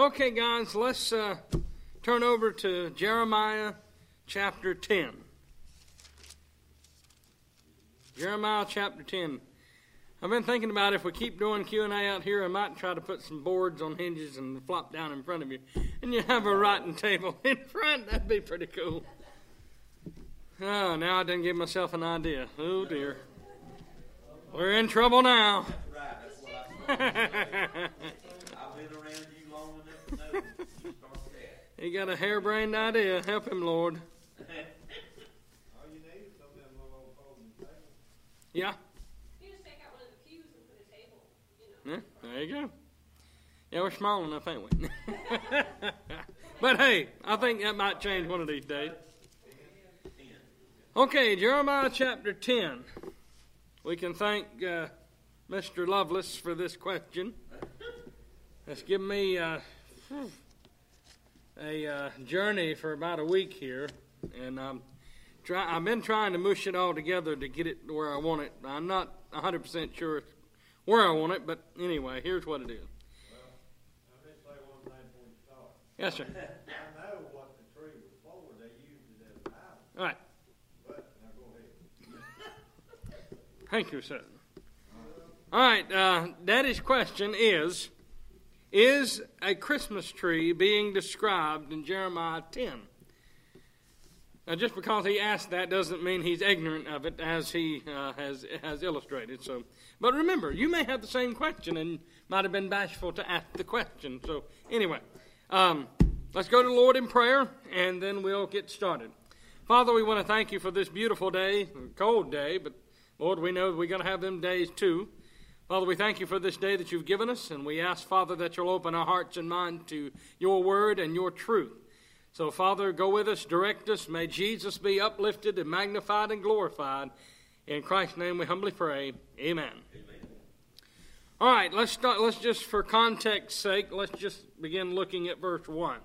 Okay, guys, let's turn over to Jeremiah chapter 10. Jeremiah chapter 10. I've been thinking about if we keep doing Q&A out here, I might try to put some boards on hinges and flop down in front of you. And you have a writing table in front. That'd be pretty cool. Oh, now I didn't give myself an idea. Oh, dear. We're in trouble now. I've been around you long enough to know you start that. He got a harebrained idea. Help him, Lord. All you need is some of them little folding tables. Yeah. You just take out one of the pews and put a table, you know. Yeah, there you go. Yeah, we're small enough, ain't we? But hey, I think that might change one of these days. Okay, Jeremiah chapter 10. We can thank Mr. Lovelace for this question. It's given me a journey for about a week here, and I've been trying to mush it all together to get it where I want it. I'm not 100% sure where I want it, but anyway, here's what it is. Well, I'll just say one thing before you start. Yes, sir. I know what the tree was for. They used it as a house. All right. But now go ahead. Thank you, sir. All right, Daddy's question is a Christmas tree being described in Jeremiah 10? Now, just because he asked that doesn't mean he's ignorant of it, as he has illustrated. So, but remember, you may have the same question and might have been bashful to ask the question. So, anyway, let's go to the Lord in prayer, and then we'll get started. Father, we want to thank you for this beautiful day, cold day, but Lord, we know we're going to have them days too. Father, we thank you for this day that you've given us, and we ask, Father, that you'll open our hearts and minds to your word and your truth. So, Father, go with us, direct us. May Jesus be uplifted and magnified and glorified. In Christ's name we humbly pray. Amen. Amen. All right, let's start. Let's just, for context's sake, let's just begin looking at verse 1.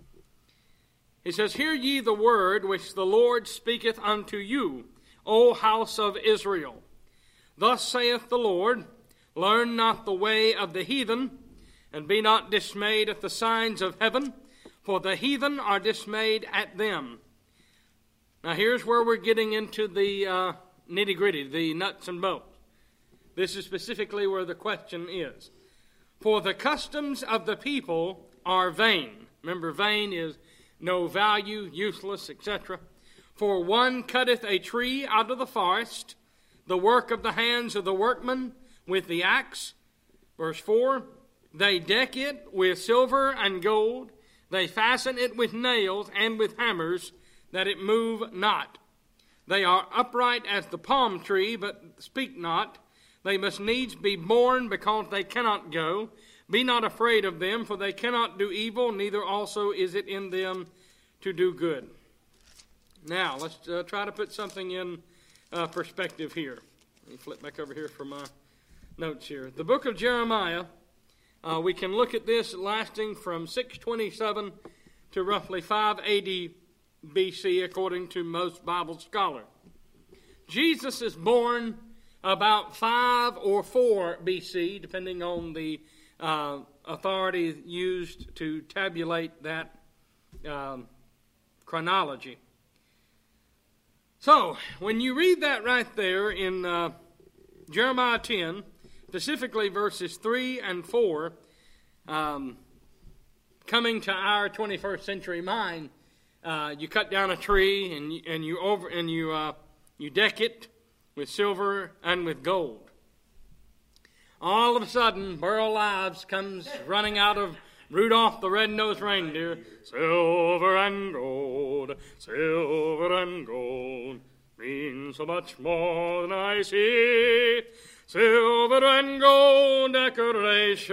He says, "Hear ye the word which the Lord speaketh unto you, O house of Israel. Thus saith the Lord, learn not the way of the heathen, and be not dismayed at the signs of heaven, for the heathen are dismayed at them." Now here's where we're getting into the nitty-gritty, the nuts and bolts. This is specifically where the question is. "For the customs of the people are vain." Remember, vain is no value, useless, etc. "For one cutteth a tree out of the forest, the work of the hands of the workman, with the axe." Verse 4, "They deck it with silver and gold. They fasten it with nails and with hammers, that it move not. They are upright as the palm tree, but speak not. They must needs be borne, because they cannot go. Be not afraid of them, for they cannot do evil, neither also is it in them to do good." Now, let's try to put something in perspective here. Let me flip back over here for my notes here. The book of Jeremiah, we can look at this lasting from 627 to roughly 580 BC, according to most Bible scholars. Jesus is born about 5 or 4 BC, depending on the authority used to tabulate that chronology. So, when you read that right there in Jeremiah 10, specifically verses 3 and 4, coming to our 21st century mind, you cut down a tree and you deck it with silver and with gold. All of a sudden, Burl Ives comes running out of Rudolph the Red-Nosed Reindeer. "Silver and gold, silver and gold, mean so much more than I see. Silver and gold decoration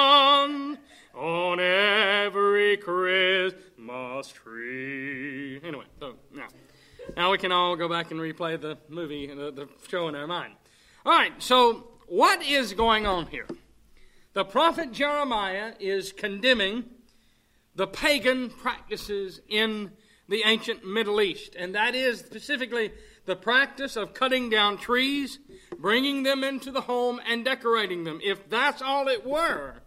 on every Christmas tree." Anyway, so now we can all go back and replay the movie, the show in our mind. All right, so what is going on here? The prophet Jeremiah is condemning the pagan practices in the ancient Middle East, and that is specifically the practice of cutting down trees, bringing them into the home, and decorating them. If that's all it were,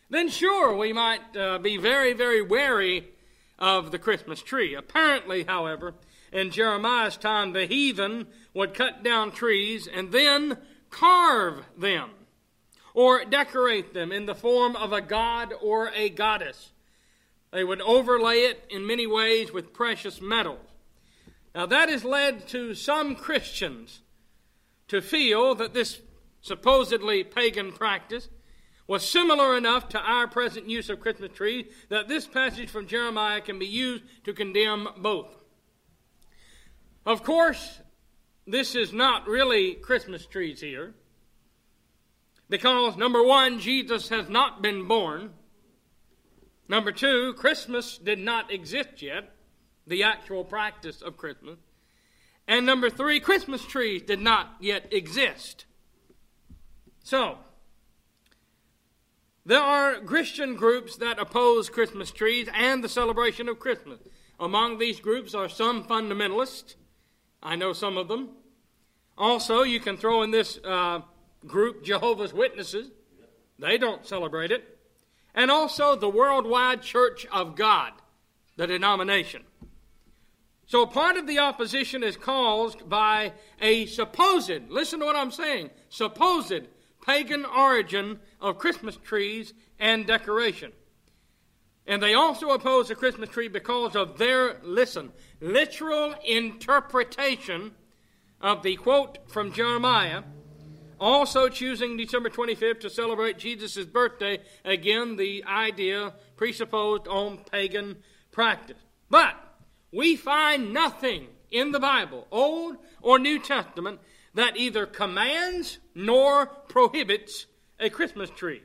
then sure, we might be very, very wary of the Christmas tree. Apparently, however, in Jeremiah's time, the heathen would cut down trees and then carve them or decorate them in the form of a god or a goddess. They would overlay it in many ways with precious metals. Now that has led to some Christians to feel that this supposedly pagan practice was similar enough to our present use of Christmas trees that this passage from Jeremiah can be used to condemn both. Of course, this is not really Christmas trees here, because number one, Jesus has not been born. Number two, Christmas did not exist yet, the actual practice of Christmas. And number three, Christmas trees did not yet exist. So, there are Christian groups that oppose Christmas trees and the celebration of Christmas. Among these groups are some fundamentalists. I know some of them. Also, you can throw in this group Jehovah's Witnesses. They don't celebrate it. And also the Worldwide Church of God, the denomination. So part of the opposition is caused by a supposed, listen to what I'm saying, supposed pagan origin of Christmas trees and decoration. And they also oppose the Christmas tree because of their, literal interpretation of the quote from Jeremiah, also choosing December 25th to celebrate Jesus' birthday. Again, the idea presupposed on pagan practice. But we find nothing in the Bible, Old or New Testament, that either commands nor prohibits a Christmas tree.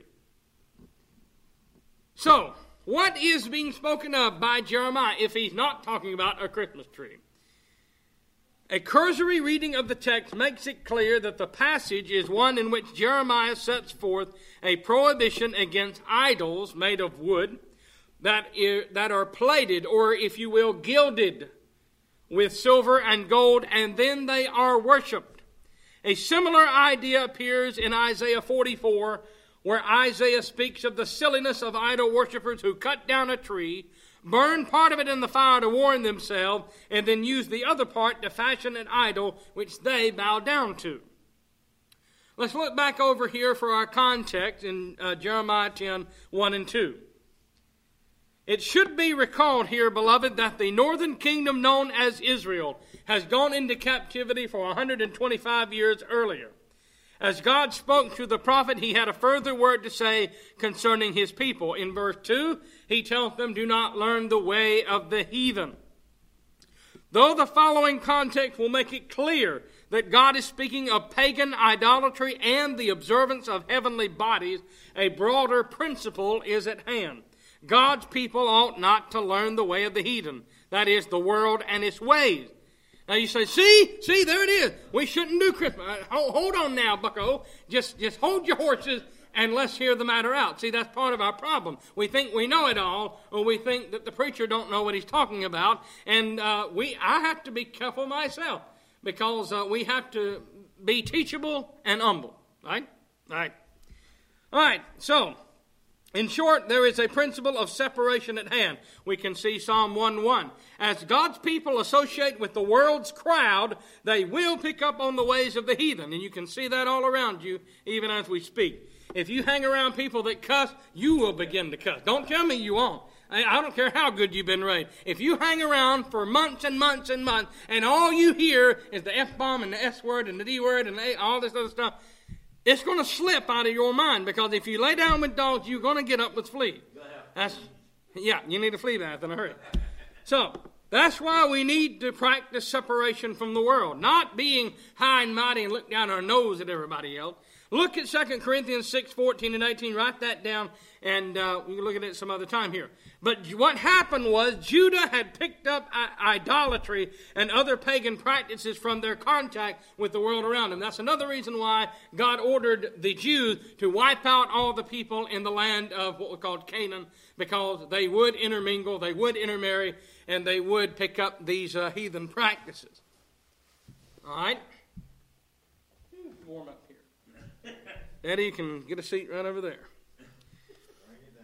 So, what is being spoken of by Jeremiah if he's not talking about a Christmas tree? A cursory reading of the text makes it clear that the passage is one in which Jeremiah sets forth a prohibition against idols made of wood that are plated, or if you will, gilded with silver and gold, and then they are worshipped. A similar idea appears in Isaiah 44, where Isaiah speaks of the silliness of idol worshippers who cut down a tree, burn part of it in the fire to warm themselves, and then use the other part to fashion an idol which they bow down to. Let's look back over here for our context in Jeremiah 10, 1 and 2. It should be recalled here, beloved, that the northern kingdom known as Israel has gone into captivity for 125 years earlier. As God spoke to the prophet, he had a further word to say concerning his people. In verse 2, he tells them, do not learn the way of the heathen. Though the following context will make it clear that God is speaking of pagan idolatry and the observance of heavenly bodies, a broader principle is at hand. God's people ought not to learn the way of the heathen, that is, the world and its ways. Now you say, see, there it is. We shouldn't do Christmas. Hold on now, bucko. Just hold your horses and let's hear the matter out. See, that's part of our problem. We think we know it all, or we think that the preacher don't know what he's talking about. And I have to be careful myself, because we have to be teachable and humble. Right? All right, so in short, there is a principle of separation at hand. We can see Psalm 1:1. As God's people associate with the world's crowd, they will pick up on the ways of the heathen. And you can see that all around you, even as we speak. If you hang around people that cuss, you will begin to cuss. Don't tell me you won't. I don't care how good you've been raised. If you hang around for months and months and months, and all you hear is the F-bomb and the S-word and the D-word and all this other stuff, it's going to slip out of your mind, because if you lay down with dogs, you're going to get up with fleas. You need a flea bath in a hurry. So, that's why we need to practice separation from the world, not being high and mighty and look down our nose at everybody else. Look at 2 Corinthians 6, 14 and 18. Write that down, and we can look at it some other time here. But what happened was Judah had picked up idolatry and other pagan practices from their contact with the world around them. That's another reason why God ordered the Jews to wipe out all the people in the land of what we called Canaan, because they would intermingle, they would intermarry, and they would pick up these heathen practices. All right? Warm up here. Eddie, you can get a seat right over there.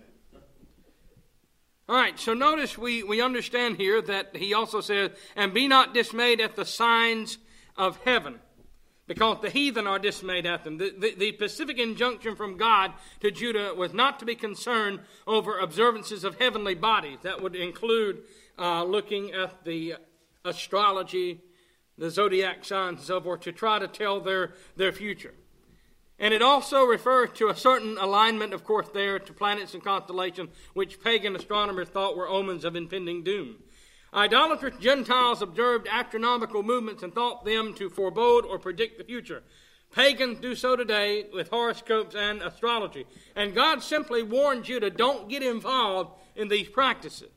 All right, so notice we understand here that he also says, and be not dismayed at the signs of heaven, because the heathen are dismayed at them. The specific injunction from God to Judah was not to be concerned over observances of heavenly bodies. That would include looking at the astrology, the zodiac signs, and so forth, to try to tell their future. And it also refers to a certain alignment, of course, there to planets and constellations, which pagan astronomers thought were omens of impending doom. Idolatrous Gentiles observed astronomical movements and thought them to forebode or predict the future. Pagans do so today with horoscopes and astrology. And God simply warned Judah, don't get involved in these practices.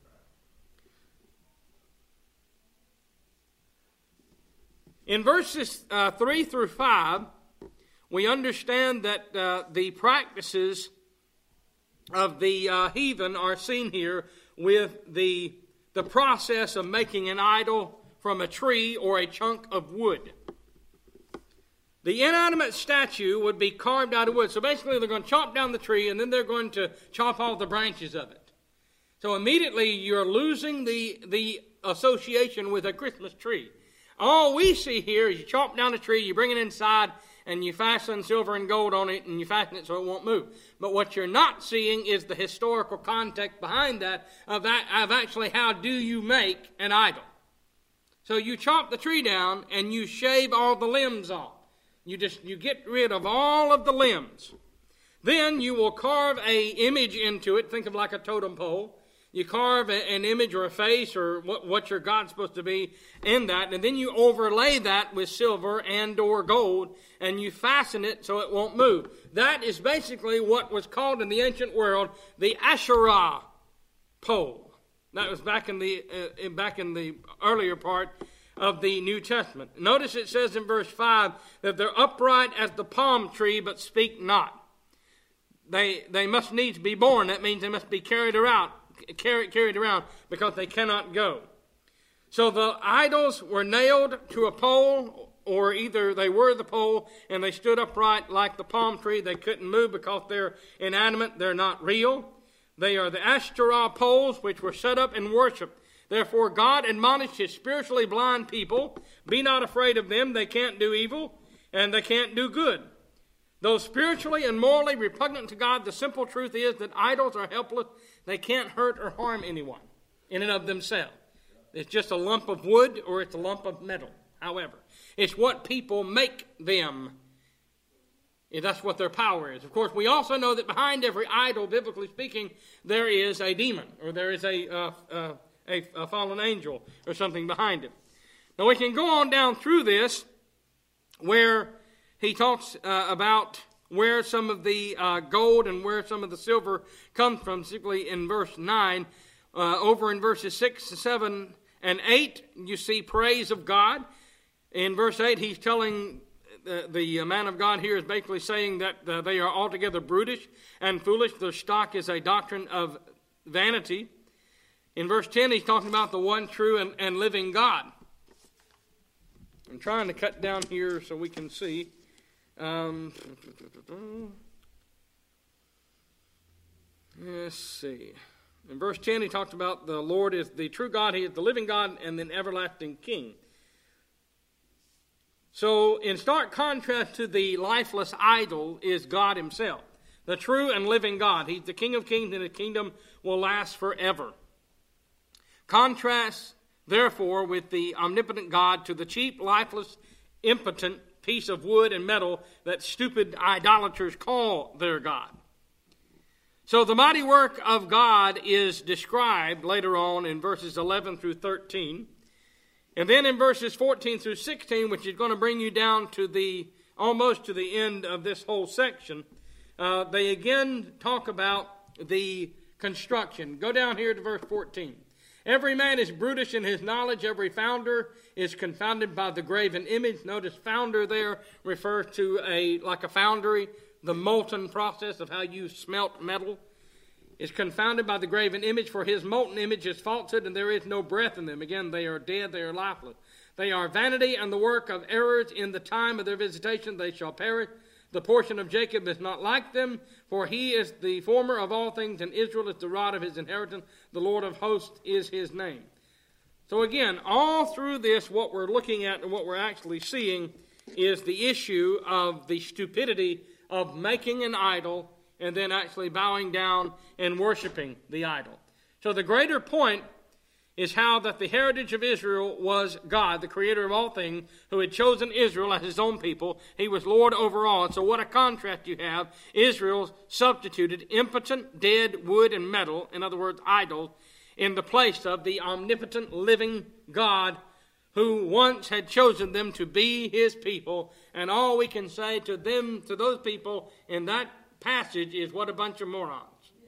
In verses 3 through 5, we understand that the practices of the heathen are seen here with the process of making an idol from a tree or a chunk of wood. The inanimate statue would be carved out of wood. So basically they're going to chop down the tree and then they're going to chop off the branches of it. So immediately you're losing the association with a Christmas tree. All we see here is you chop down a tree, you bring it inside, and you fasten silver and gold on it, and you fasten it so it won't move. But what you're not seeing is the historical context behind that of actually how do you make an idol. So you chop the tree down, and you shave all the limbs off. You get rid of all of the limbs. Then you will carve an image into it, think of like a totem pole. You carve an image or a face or what your God's supposed to be in that, and then you overlay that with silver and or gold, and you fasten it so it won't move. That is basically what was called in the ancient world the Asherah pole. That was back in the earlier part of the New Testament. Notice it says in verse 5 that they're upright as the palm tree, but speak not. They must needs be born. That means they must be carried around because they cannot go. So the idols were nailed to a pole, or either they were the pole and they stood upright like the palm tree. They couldn't move because they're inanimate. They're not real. They are the Asherah poles which were set up and worshipped. Therefore God admonished his spiritually blind people, be not afraid of them. They can't do evil and they can't do good. Though spiritually and morally repugnant to God, the simple truth is that idols are helpless. They can't hurt or harm anyone in and of themselves. It's just a lump of wood or it's a lump of metal. However, it's what people make them. That's what their power is. Of course, we also know that behind every idol, biblically speaking, there is a demon or there is a fallen angel or something behind it. Now we can go on down through this where he talks about where some of the gold and where some of the silver comes from, particularly in verse 9. Over in verses 6, 7, and 8, you see praise of God. In verse 8, he's telling the man of God here is basically saying that they are altogether brutish and foolish. Their stock is a doctrine of vanity. In verse 10, he's talking about the one true and living God. I'm trying to cut down here so we can see. Let's see. In verse 10, he talks about the Lord is the true God, he is the living God, and then everlasting King. So, in stark contrast to the lifeless idol is God himself, the true and living God. He's the King of kings, and his kingdom will last forever. Contrast, therefore, with the omnipotent God to the cheap, lifeless, impotent piece of wood and metal that stupid idolaters call their God. So the mighty work of God is described later on in verses 11 through 13. And then in verses 14 through 16, which is going to bring you down to almost to the end of this whole section, they again talk about the construction. Go down here to verse 14. Every man is brutish in his knowledge. Every founder is confounded by the graven image. Notice founder there refers to like a foundry, the molten process of how you smelt metal. Is confounded by the graven image, for his molten image is falsehood, and there is no breath in them. Again, they are dead, they are lifeless. They are vanity and the work of errors. In the time of their visitation they shall perish. The portion of Jacob is not like them, for he is the former of all things, and Israel is the rod of his inheritance. The Lord of hosts is his name. So again, all through this, what we're looking at and what we're actually seeing is the issue of the stupidity of making an idol and then actually bowing down and worshiping the idol. So the greater point is how that the heritage of Israel was God, the creator of all things, who had chosen Israel as his own people. He was Lord over all. And so what a contrast you have. Israel substituted impotent, dead wood and metal, in other words, idols, in the place of the omnipotent living God who once had chosen them to be his people. And all we can say to them, to those people in that passage, is what a bunch of morons.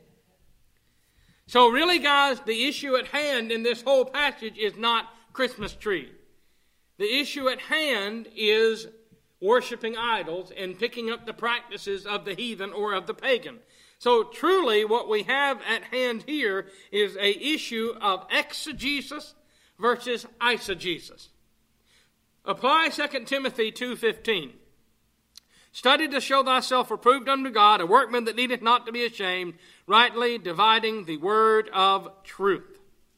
So really, guys, the issue at hand in this whole passage is not Christmas tree. The issue at hand is worshiping idols and picking up the practices of the heathen or of the pagan. So truly what we have at hand here is an issue of exegesis versus eisegesis. Apply 2 Timothy 2:15. Study to show thyself approved unto God, a workman that needeth not to be ashamed, rightly dividing the word of truth.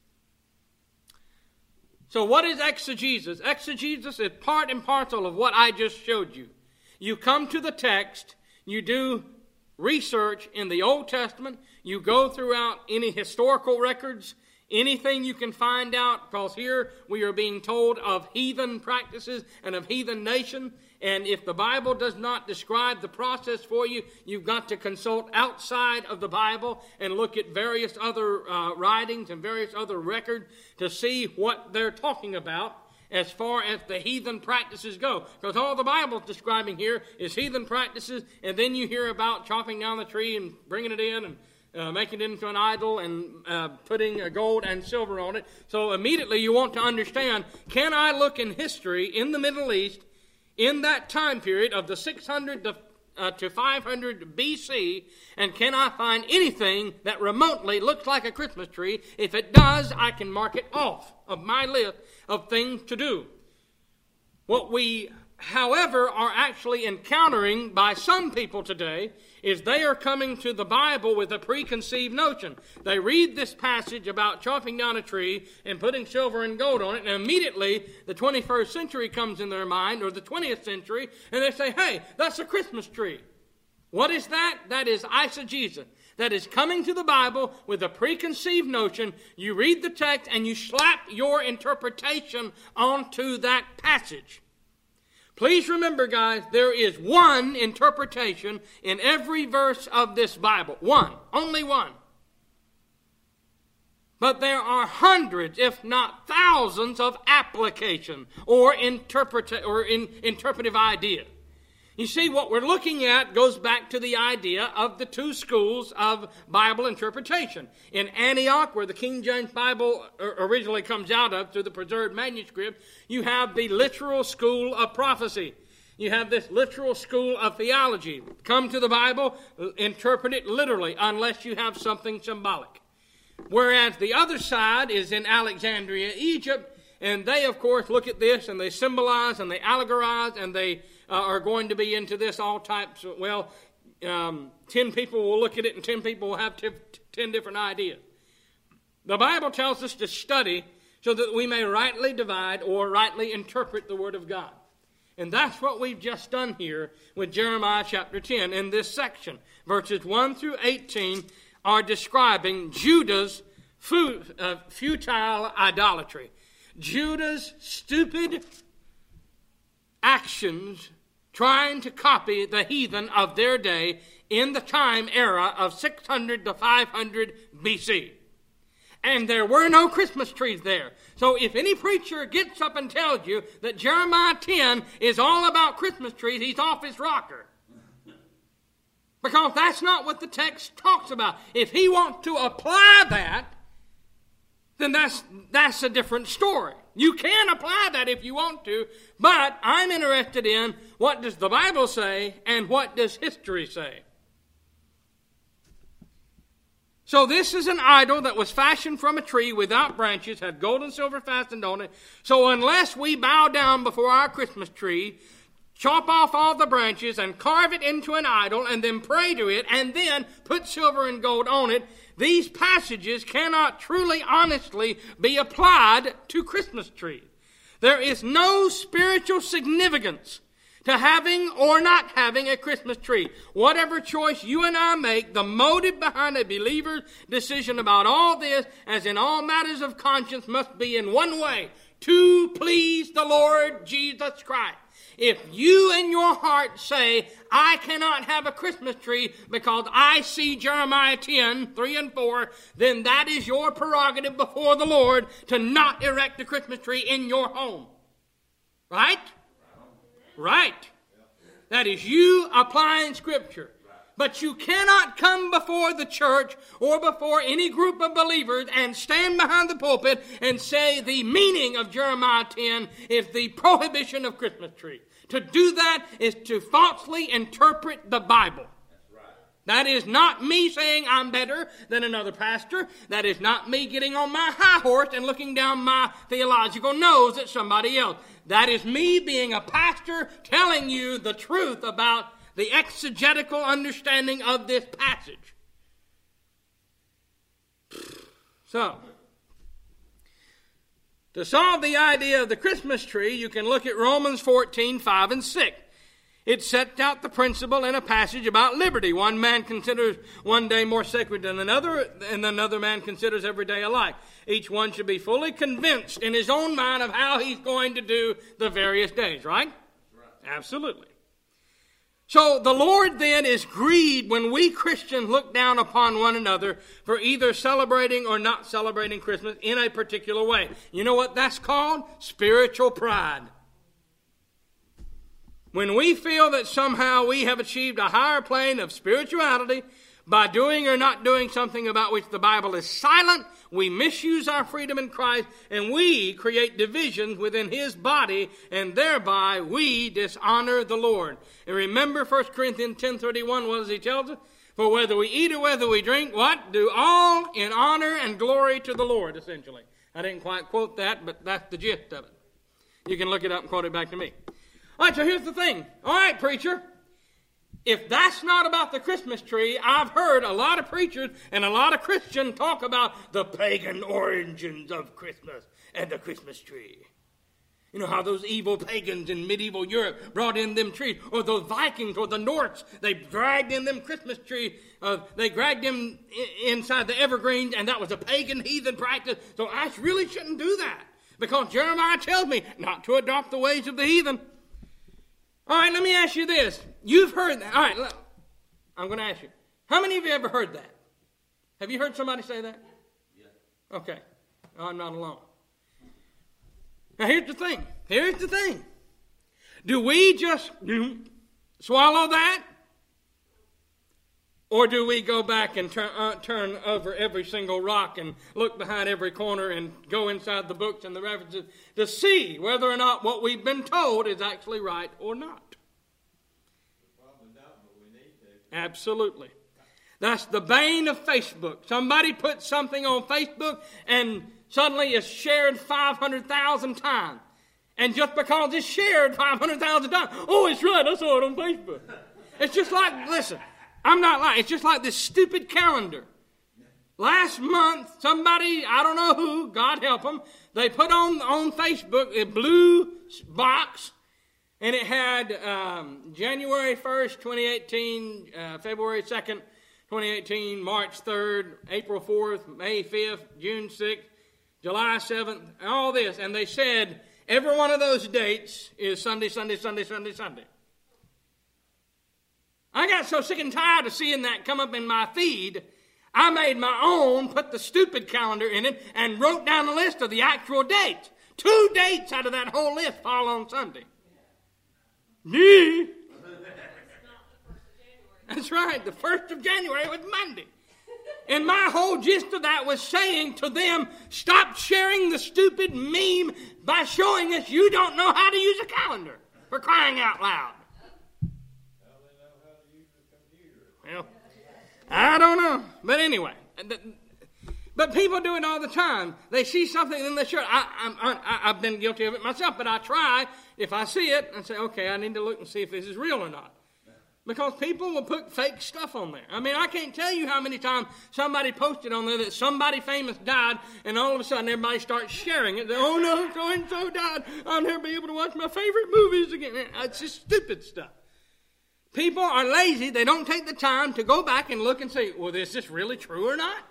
So what is exegesis? Exegesis is part and parcel of what I just showed you. You come to the text, you do research in the Old Testament, you go throughout any historical records, anything you can find out, because here we are being told of heathen practices and of heathen nation. And if the Bible does not describe the process for you, you've got to consult outside of the Bible and look at various other writings and various other records to see what they're talking about as far as the heathen practices go. Because all the Bible's describing here is heathen practices, and then you hear about chopping down the tree and bringing it in and making it into an idol and putting gold and silver on it. So immediately you want to understand, can I look in history in the Middle East in that time period of the 600 to 500 BC, and can I find anything that remotely looks like a Christmas tree? If it does, I can mark it off of my list of things to do. What we, however, are actually encountering by some people today is they are coming to the Bible with a preconceived notion. They read this passage about chopping down a tree and putting silver and gold on it, and immediately the 21st century comes in their mind, or the 20th century, and they say, hey, that's a Christmas tree. What is that? That is eisegesis. That is coming to the Bible with a preconceived notion. You read the text and you slap your interpretation onto that passage. Please remember, guys, there is one interpretation in every verse of this Bible. One. Only one. But there are hundreds, if not thousands, of application or interpretive idea. You see, what we're looking at goes back to the idea of the two schools of Bible interpretation. In Antioch, where the King James Bible originally comes out of through the preserved manuscript, you have the literal school of prophecy. You have this literal school of theology. Come to the Bible, interpret it literally, unless you have something symbolic. Whereas the other side is in Alexandria, Egypt, and they, of course, look at this and they symbolize and they allegorize and they are going to be into this all types of, 10 people will look at it and 10 people will have 10 different ideas. The Bible tells us to study so that we may rightly divide or rightly interpret the Word of God. And that's what we've just done here with Jeremiah chapter 10 in this section. Verses 1 through 18 are describing Judah's futile idolatry. Judah's stupid actions trying to copy the heathen of their day in the time era of 600 to 500 BC. And there were no Christmas trees there. So if any preacher gets up and tells you that Jeremiah 10 is all about Christmas trees, he's off his rocker. Because that's not what the text talks about. If he wants to apply that, then that's a different story. You can apply that if you want to, but I'm interested in what does the Bible say and what does history say. So this is an idol that was fashioned from a tree without branches, had gold and silver fastened on it. So unless we bow down before our Christmas tree, chop off all the branches and carve it into an idol and then pray to it and then put silver and gold on it, these passages cannot truly, honestly be applied to Christmas trees. There is no spiritual significance to having or not having a Christmas tree. Whatever choice you and I make, the motive behind a believer's decision about all this, as in all matters of conscience, must be in one way: to please the Lord Jesus Christ. If you in your heart say, I cannot have a Christmas tree because I see Jeremiah 10, 3 and 4, then that is your prerogative before the Lord to not erect a Christmas tree in your home. Right? Right. That is you applying Scripture. But you cannot come before the church or before any group of believers and stand behind the pulpit and say the meaning of Jeremiah 10 is the prohibition of Christmas trees. To do that is to falsely interpret the Bible. That is not me saying I'm better than another pastor. That is not me getting on my high horse and looking down my theological nose at somebody else. That is me being a pastor telling you the truth about the exegetical understanding of this passage. So, to solve the idea of the Christmas tree, you can look at Romans 14, 5 and 6. It sets out the principle in a passage about liberty. One man considers one day more sacred than another, and another man considers every day alike. Each one should be fully convinced in his own mind of how he's going to do the various days, right? Absolutely. So the Lord then is grieved when we Christians look down upon one another for either celebrating or not celebrating Christmas in a particular way. You know what that's called? Spiritual pride. When we feel that somehow we have achieved a higher plane of spirituality by doing or not doing something about which the Bible is silent, we misuse our freedom in Christ, and we create divisions within His body, and thereby we dishonor the Lord. And remember 1 Corinthians 10:31, what does he tell us? For whether we eat or whether we drink, what? Do all in honor and glory to the Lord, essentially. I didn't quite quote that, but that's the gist of it. You can look it up and quote it back to me. All right, so here's the thing. All right, preacher. If that's not about the Christmas tree, I've heard a lot of preachers and a lot of Christians talk about the pagan origins of Christmas and the Christmas tree. You know how those evil pagans in medieval Europe brought in them trees, or those Vikings or the Norse, they dragged in them Christmas trees. They dragged them inside the evergreens, and that was a pagan heathen practice. So I really shouldn't do that because Jeremiah tells me not to adopt the ways of the heathen. All right, let me ask you this. You've heard that. All right, look, I'm going to ask you. How many of you ever heard that? Have you heard somebody say that? Yeah. Okay. I'm not alone. Now, here's the thing. Here's the thing. Do we just swallow that? Or do we go back and turn over every single rock and look behind every corner and go inside the books and the references to see whether or not what we've been told is actually right or not? Probably not, but we need to. Absolutely. That's the bane of Facebook. Somebody puts something on Facebook and suddenly it's shared 500,000 times. And just because it's shared 500,000 times, oh, it's right, I saw it on Facebook. It's just like, listen, I'm not lying. It's just like this stupid calendar. Last month, somebody, I don't know who, God help them, they put on Facebook a blue box, and it had January 1st, 2018, February 2nd, 2018, March 3rd, April 4th, May 5th, June 6th, July 7th, all this. And they said every one of those dates is Sunday, Sunday, Sunday, Sunday, Sunday. I got so sick and tired of seeing that come up in my feed, I made my own, put the stupid calendar in it, and wrote down a list of the actual dates. 2 dates out of that whole list fall on Sunday. Me? That's right, the 1st of January was Monday. And my whole gist of that was saying to them, stop sharing the stupid meme by showing us you don't know how to use a calendar, for crying out loud. Well, I don't know. But anyway, But people do it all the time. They see something in the shirt. I've been guilty of it myself, but I try, if I see it, and say, okay, I need to look and see if this is real or not. Because people will put fake stuff on there. I mean, I can't tell you how many times somebody posted on there that somebody famous died, and all of a sudden everybody starts sharing it. Oh no, so-and-so died. I'll never be able to watch my favorite movies again. It's just stupid stuff. People are lazy. They don't take the time to go back and look and say, well, is this really true or not?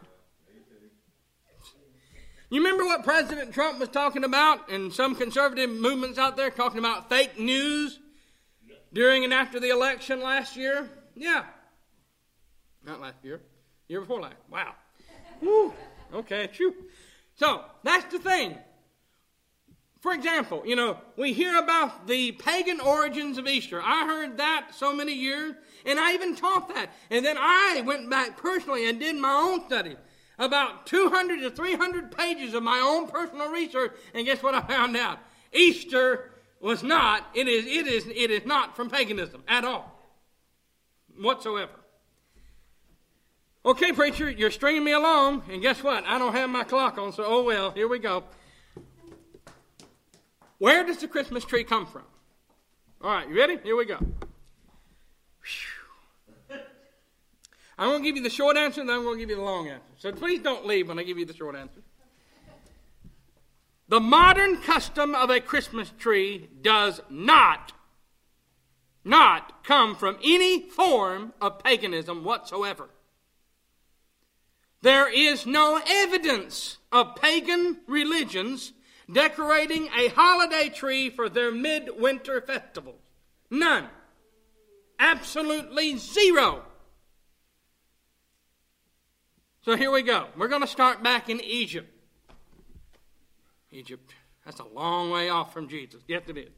You remember what President Trump was talking about, and some conservative movements out there talking about fake news during and after the election last year? Yeah. Not last year. Year before last. Wow. Woo. Okay, phew. So, that's the thing. For example, we hear about the pagan origins of Easter. I heard that so many years, and I even taught that. And then I went back personally and did my own study. About 200 to 300 pages of my own personal research, and guess what I found out? Easter was not, it is not from paganism at all, whatsoever. Okay, preacher, you're stringing me along, and guess what? I don't have my clock on, so oh well, here we go. Where does the Christmas tree come from? All right, you ready? Here we go. I'm going to give you the short answer, and then I'm going to give you the long answer. So please don't leave when I give you the short answer. The modern custom of a Christmas tree does not come from any form of paganism whatsoever. There is no evidence of pagan religions decorating a holiday tree for their midwinter festivals. None. Absolutely zero. So here we go. We're going to start back in Egypt. Egypt, that's a long way off from Jesus. Yes, it is.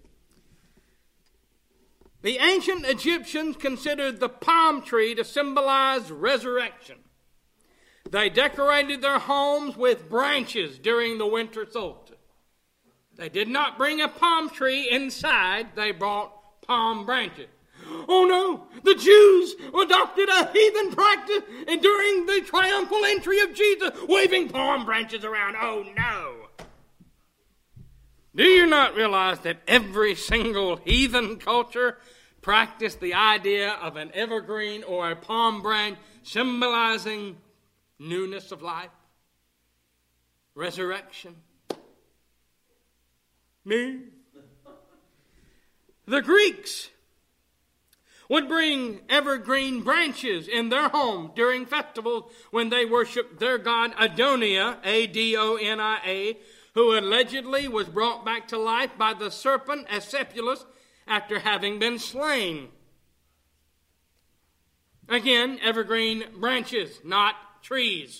The ancient Egyptians considered the palm tree to symbolize resurrection. They decorated their homes with branches during the winter solstice. They did not bring a palm tree inside. They brought palm branches. Oh no, the Jews adopted a heathen practice during the triumphal entry of Jesus, waving palm branches around. Oh no. Do you not realize that every single heathen culture practiced the idea of an evergreen or a palm branch symbolizing newness of life, resurrection? Me? The Greeks would bring evergreen branches in their home during festivals when they worshiped their god Adonia, Adonia, who allegedly was brought back to life by the serpent Asclepius after having been slain. Again, evergreen branches, not trees.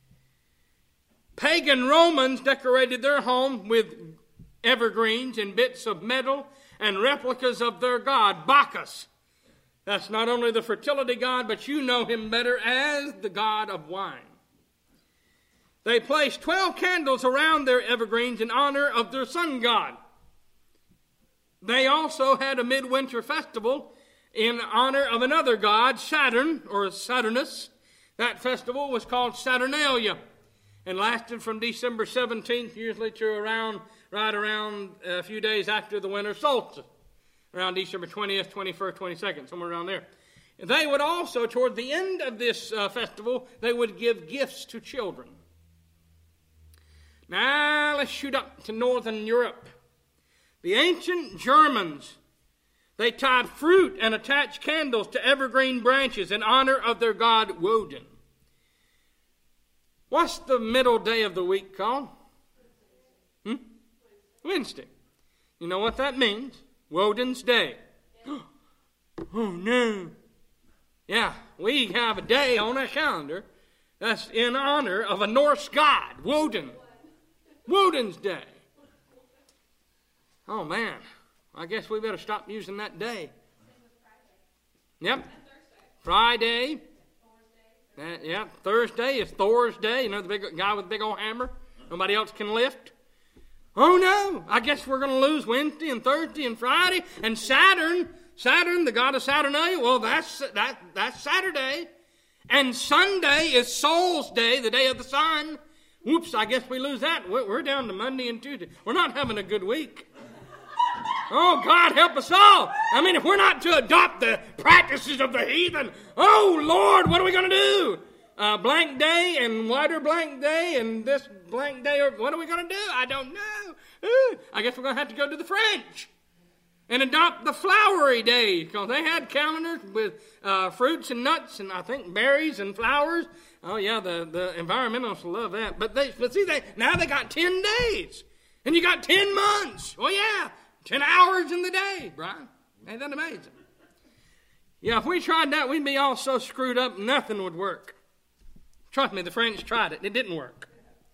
Pagan Romans decorated their home with evergreens and bits of metal and replicas of their god, Bacchus. That's not only the fertility god, but you know him better as the god of wine. They placed 12 candles around their evergreens in honor of their sun god. They also had a midwinter festival in honor of another god, Saturn, or Saturnus. That festival was called Saturnalia and lasted from December 17th, usually to right around a few days after the winter solstice. Around December 20th, 21st, 22nd, somewhere around there. They would also, toward the end of this festival, they would give gifts to children. Now, let's shoot up to Northern Europe. The ancient Germans, they tied fruit and attached candles to evergreen branches in honor of their god Woden. What's the middle day of the week called? Wednesday. You know what that means? Woden's Day. Oh no. Yeah, we have a day on our calendar that's in honor of a Norse god, Woden. Woden's Day. Oh man, I guess we better stop using that day. Yep. Friday. Thursday is Thor's Day. You know, the big guy with the big old hammer nobody else can lift. Oh no, I guess we're going to lose Wednesday and Thursday and Friday. And Saturn, the god of Saturnalia, well, that's Saturday. And Sunday is Sol's Day, the day of the sun. Whoops, I guess we lose that. We're down to Monday and Tuesday. We're not having a good week. Oh, God, help us all. I mean, if we're not to adopt the practices of the heathen, oh, Lord, what are we going to do? Blank day and wider blank day and this blank day, or what are we going to do? I don't know. I guess we're going to have to go to the French and adopt the flowery day, because they had calendars with fruits and nuts and I think berries and flowers. Oh, yeah, the environmentalists love that. But see, now they got 10 days. And you got 10 months. Oh, yeah, 10 hours in the day, Brian. Ain't that amazing? Yeah, if we tried that, we'd be all so screwed up, nothing would work. Trust me, the French tried it. It didn't work.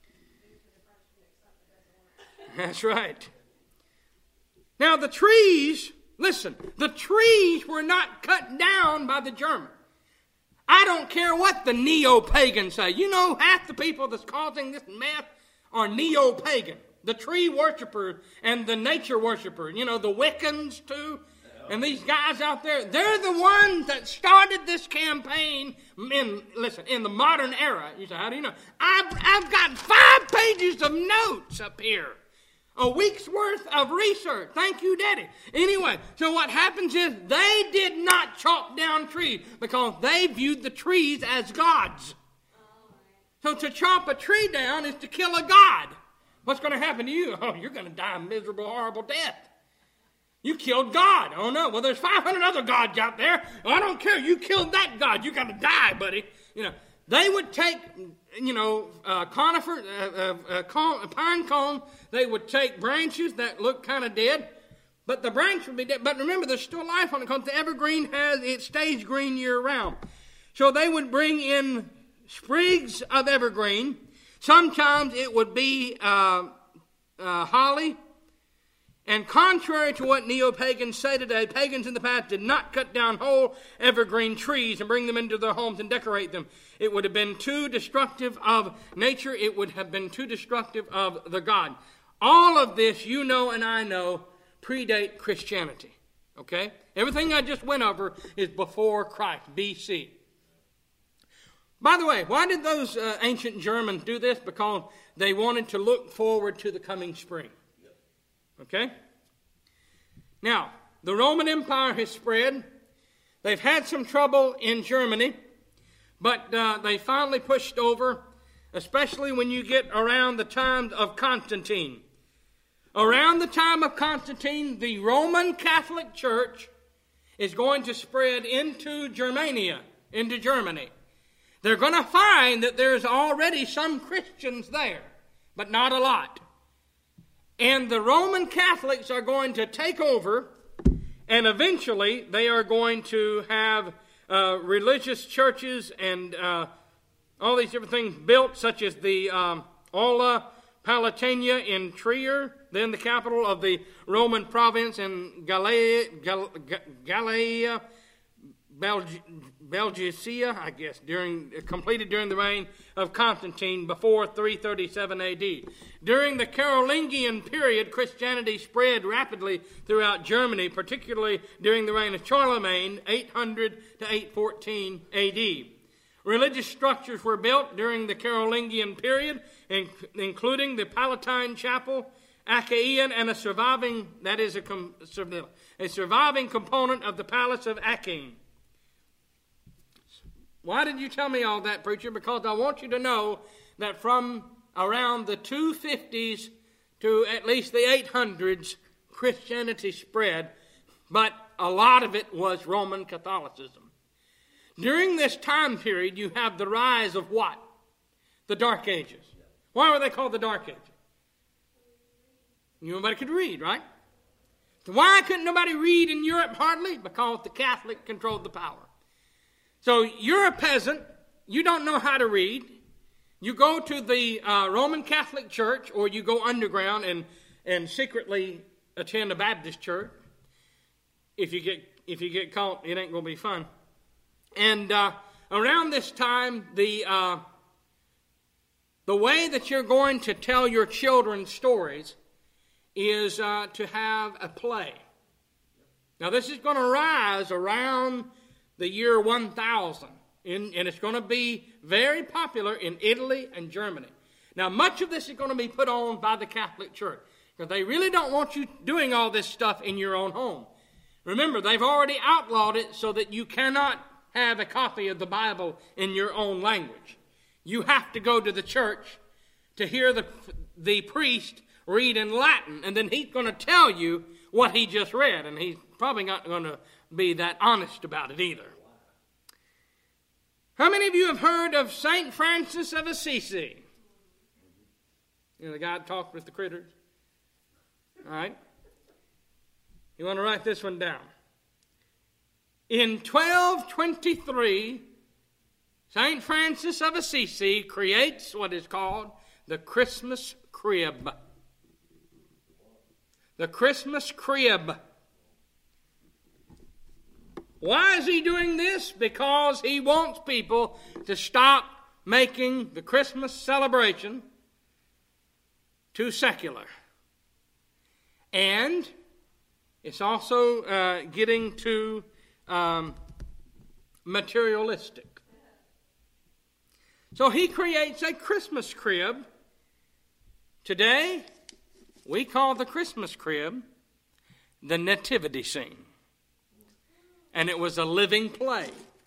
That's right. Now, the trees, listen, the trees were not cut down by the Germans. I don't care what the neo-pagans say. You know, half the people that's causing this mess are neo-pagan. The tree worshipers and the nature worshipers. You know, the Wiccans, too. And these guys out there, they're the ones that started this campaign in the modern era. You say, how do you know? I've got 5 pages of notes up here. A week's worth of research. Thank you, Daddy. Anyway, so what happens is they did not chop down trees because they viewed the trees as gods. So to chop a tree down is to kill a god. What's going to happen to you? Oh, you're going to die a miserable, horrible death. You killed God. Oh, no. Well, there's 500 other gods out there. Oh, I don't care. You killed that God. You got to die, buddy. You know, they would take, conifer, pine cone. They would take branches that look kind of dead, but the branch would be dead. But remember, there's still life on it because the evergreen it stays green year round. So they would bring in sprigs of evergreen. Sometimes it would be holly. And contrary to what neo-pagans say today, pagans in the past did not cut down whole evergreen trees and bring them into their homes and decorate them. It would have been too destructive of nature. It would have been too destructive of the God. All of this, you know and I know, predate Christianity. Okay? Everything I just went over is before Christ, BC. By the way, why did those ancient Germans do this? Because they wanted to look forward to the coming spring. Okay? Now, the Roman Empire has spread. They've had some trouble in Germany, but they finally pushed over, especially when you get around the time of Constantine. Around the time of Constantine, the Roman Catholic Church is going to spread into Germania, into Germany. They're going to find that there's already some Christians there, but not a lot. And the Roman Catholics are going to take over, and eventually they are going to have religious churches and all these different things built, such as the Aula Palatina in Trier, then the capital of the Roman province in Gallia, Belgicia, I guess, completed during the reign of Constantine before 337 A.D. During the Carolingian period, Christianity spread rapidly throughout Germany, particularly during the reign of Charlemagne, 800 to 814 A.D. Religious structures were built during the Carolingian period, including the Palatine Chapel, Achaean, and a surviving component of the Palace of Aachen. Why did you tell me all that, preacher? Because I want you to know that from around the 250s to at least the 800s, Christianity spread, but a lot of it was Roman Catholicism. During this time period, you have the rise of what? The Dark Ages. Why were they called the Dark Ages? Nobody could read, right? So why couldn't nobody read in Europe hardly? Because the Catholic controlled the power. So you're a peasant, you don't know how to read, you go to the Roman Catholic Church, or you go underground and secretly attend a Baptist church. If you get caught, it ain't going to be fun. And around this time, the way that you're going to tell your children stories is to have a play. Now this is going to rise around the year 1000, and it's going to be very popular in Italy and Germany. Now, much of this is going to be put on by the Catholic Church, because they really don't want you doing all this stuff in your own home. Remember, they've already outlawed it so that you cannot have a copy of the Bible in your own language. You have to go to the church to hear the priest read in Latin, and then he's going to tell you what he just read, and he's probably not going to be that honest about it either. How many of you have heard of St. Francis of Assisi? You know, the guy that talked with the critters? All right. You want to write this one down. In 1223, St. Francis of Assisi creates what is called the Christmas crib. The Christmas crib. Why is he doing this? Because he wants people to stop making the Christmas celebration too secular. And it's also getting too materialistic. So he creates a Christmas crib. Today, we call the Christmas crib the nativity scene. And it was a living play.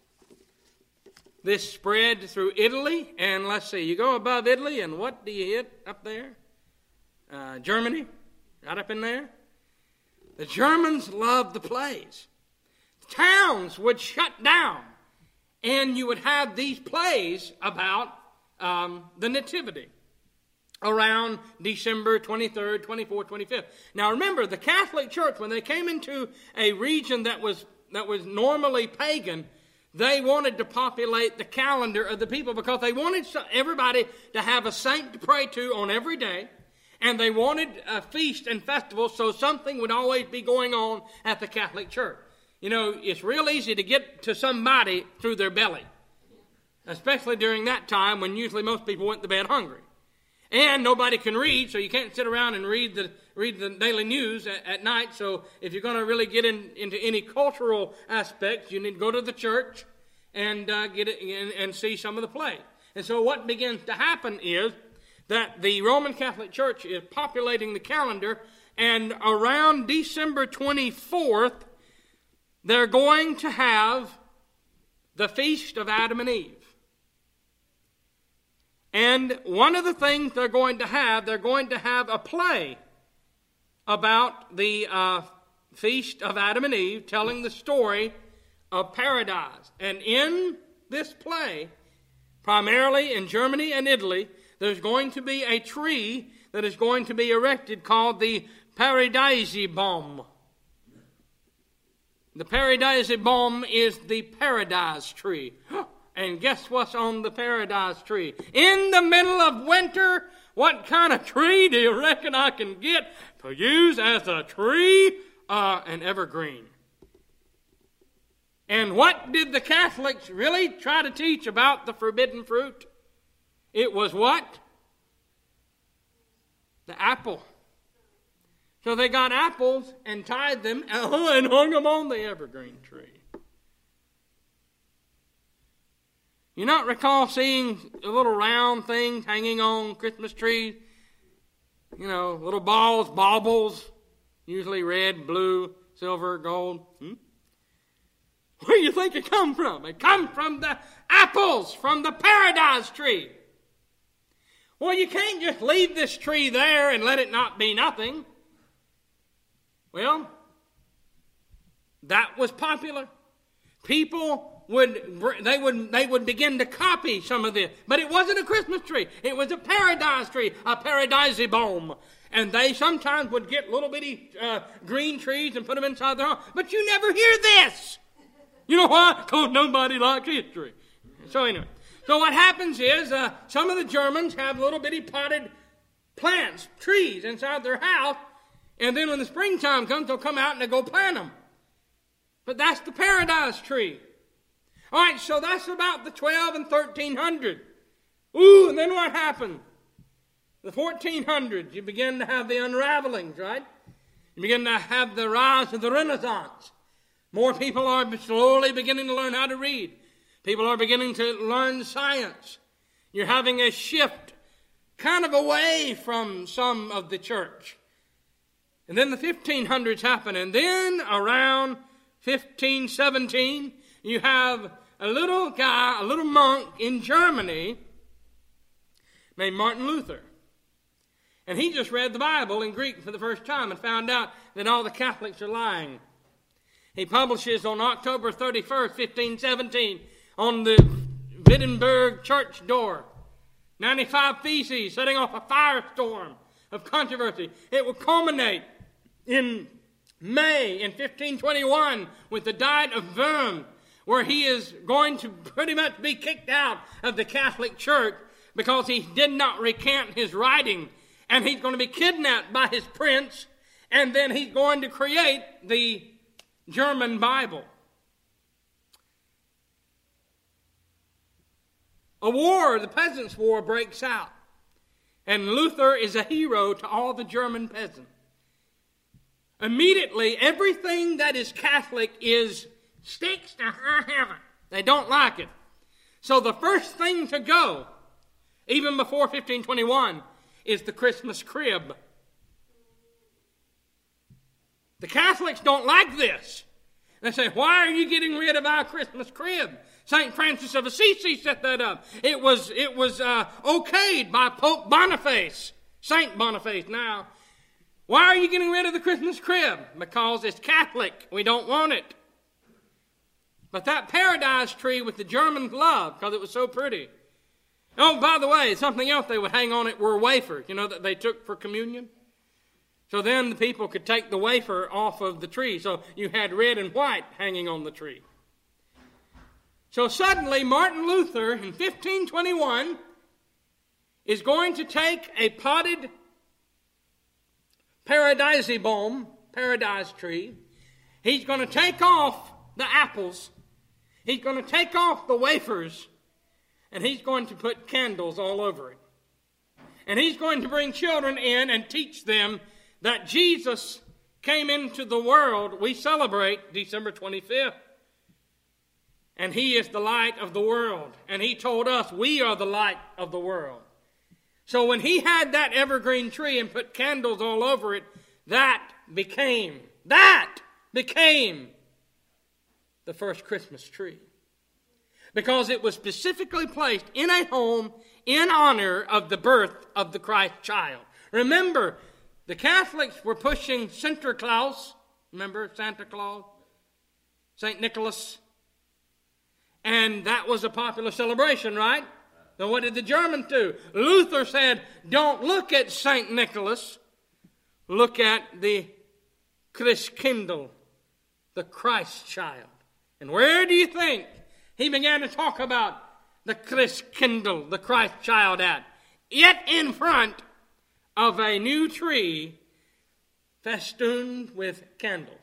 This spread through Italy, and let's see, you go above Italy, and what do you hit up there? Germany, right up in there. The Germans loved the plays. The towns would shut down, and you would have these plays about the Nativity around December 23rd, 24th, 25th. Now remember, the Catholic Church, when they came into a region that was normally pagan, they wanted to populate the calendar of the people because they wanted everybody to have a saint to pray to on every day, and they wanted a feast and festival, so something would always be going on at the Catholic Church. You know, it's real easy to get to somebody through their belly, especially during that time when usually most people went to bed hungry. And nobody can read, so you can't sit around and read the daily news at night. So if you're going to really get into any cultural aspects, you need to go to the church and get it and see some of the plays. And so what begins to happen is that the Roman Catholic Church is populating the calendar, and around December 24th, they're going to have the Feast of Adam and Eve. And one of the things they're going to have a play about the Feast of Adam and Eve, telling the story of paradise. And in this play, primarily in Germany and Italy, there's going to be a tree that is going to be erected called the Paradeisebaum. The Paradeisebaum is the paradise tree. And guess what's on the paradise tree? In the middle of winter, what kind of tree do you reckon I can get to use as a tree? An evergreen. And what did the Catholics really try to teach about the forbidden fruit? It was what? The apple. So they got apples and tied them and hung them on the evergreen tree. You not recall seeing a little round things hanging on Christmas trees? You know, little balls, baubles, usually red, blue, silver, gold. Where do you think it come from? It come from the apples from the paradise tree. Well, you can't just leave this tree there and let it not be nothing. Well, that was popular. People would begin to copy some of this. But it wasn't a Christmas tree. It was a paradise tree, a Paradeisebaum. And they sometimes would get little bitty green trees and put them inside their home. But you never hear this. You know why? Because nobody likes history. So anyway. So what happens is some of the Germans have little bitty potted plants, trees inside their house. And then when the springtime comes, they'll come out and they'll go plant them. But that's the paradise tree. All right, so that's about the 12 and 1300. Ooh, and then what happened? The 1400s, you begin to have the unravelings, right? You begin to have the rise of the Renaissance. More people are slowly beginning to learn how to read. People are beginning to learn science. You're having a shift kind of away from some of the church. And then the 1500s happen, and then around 1517, you have a little guy, a little monk in Germany named Martin Luther. And he just read the Bible in Greek for the first time and found out that all the Catholics are lying. He publishes on October 31st, 1517, on the Wittenberg church door, 95 Theses, setting off a firestorm of controversy. It will culminate in May in 1521 with the Diet of Worms, where he is going to pretty much be kicked out of the Catholic Church because he did not recant his writing, and he's going to be kidnapped by his prince, and then he's going to create the German Bible. A war, the Peasants' War, breaks out, and Luther is a hero to all the German peasants. Immediately, everything that is Catholic is sticks to high heaven. They don't like it. So the first thing to go, even before 1521, is the Christmas crib. The Catholics don't like this. They say, why are you getting rid of our Christmas crib? St. Francis of Assisi set that up. It was okayed by Pope Boniface, St. Boniface now. Why are you getting rid of the Christmas crib? Because it's Catholic. We don't want it. But that paradise tree with the Germans loved because it was so pretty. Oh, by the way, something else they would hang on it were wafers, that they took for communion. So then the people could take the wafer off of the tree. So you had red and white hanging on the tree. So suddenly Martin Luther in 1521 is going to take a potted Paradisbaum, paradise tree. He's going to take off the apples. He's going to take off the wafers. And he's going to put candles all over it. And he's going to bring children in and teach them that Jesus came into the world. We celebrate December 25th. And he is the light of the world. And he told us we are the light of the world. So when he had that evergreen tree and put candles all over it, that became the first Christmas tree. Because it was specifically placed in a home in honor of the birth of the Christ child. Remember, the Catholics were pushing Sinterklaas. Remember Santa Claus? St. Nicholas. And that was a popular celebration, right? Then what did the Germans do? Luther said, don't look at St. Nicholas. Look at the Christkindl, the Christ child. And where do you think he began to talk about the Christkindl, the Christ child at? Yet in front of a new tree festooned with candles.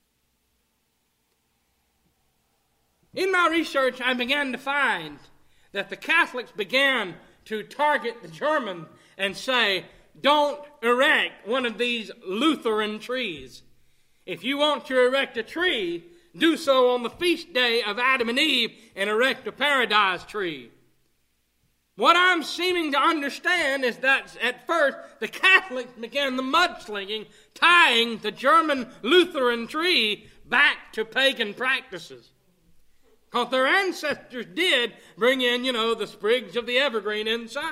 In my research, I began to find that the Catholics began to target the Germans and say, don't erect one of these Lutheran trees. If you want to erect a tree, do so on the feast day of Adam and Eve and erect a paradise tree. What I'm seeming to understand is that at first the Catholics began the mudslinging, tying the German Lutheran tree back to pagan practices. Because their ancestors did bring in, the sprigs of the evergreen inside.